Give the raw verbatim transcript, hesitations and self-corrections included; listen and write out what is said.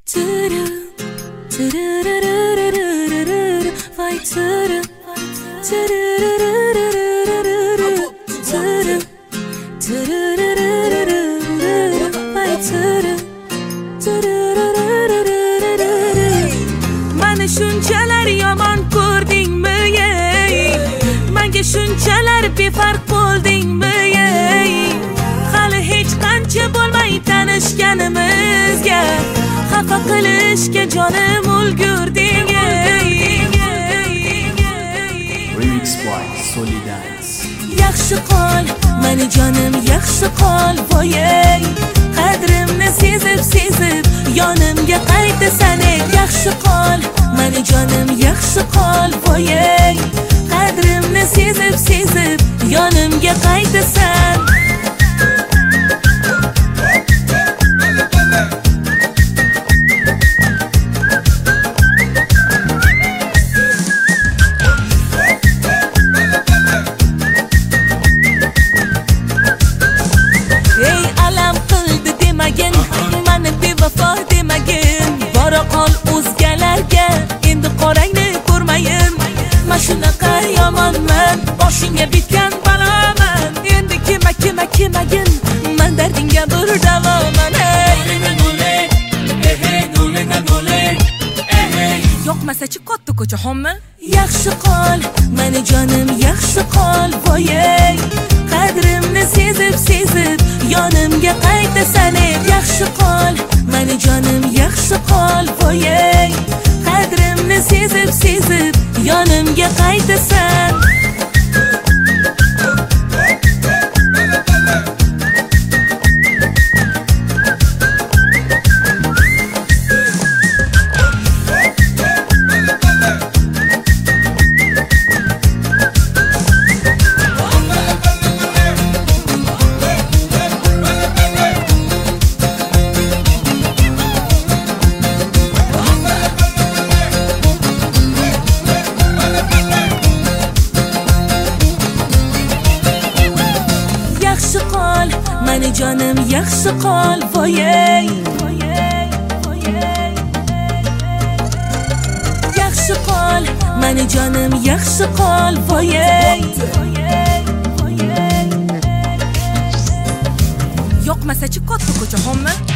Mani shunchalar yomon ko'rdingmi ey? Menga shunchalar befarq bo'ldingmi ey? Hali hech qancha bo'lmay tanishganimizga xafa qilishga jonim ulgurding ey. Remix by Solidance. Yaxshi qol, mani jonim yaxshi qol voyey. Qadrimni sezib sezib yonimga qaytasan ey. Yaxshi qol, mani jonim yaxshi qol voyey. Qadrimni sezib sezib yonimga qaytasan. Ey alam qildi demagin, mani bevafo demagin. Bora qol o'zgalarga endi qorangni ko'rmayin. Men shunaqa yomonman, boshingga bitgan baloman. Endi kema kema kemagin, men dardingga bir davoman ey. Yo'qmasa-chi katta ko'chaxonmi? Yaxshi qol, mani jonim yaxshi qol voyey. Qadrimni sezib sezib yonimga qaytasan ey. Yaxshi qol, mani jonim yaxshi qol voyey. Qadrimni sezib sezib yonimga qaytasan. Yaxshi qol, mani jonim yaxshi qol voyey. Yaxshi qol, mani jonim yaxshi qol voyey. Yo'qmasa-chi katta ko'chaxonmi?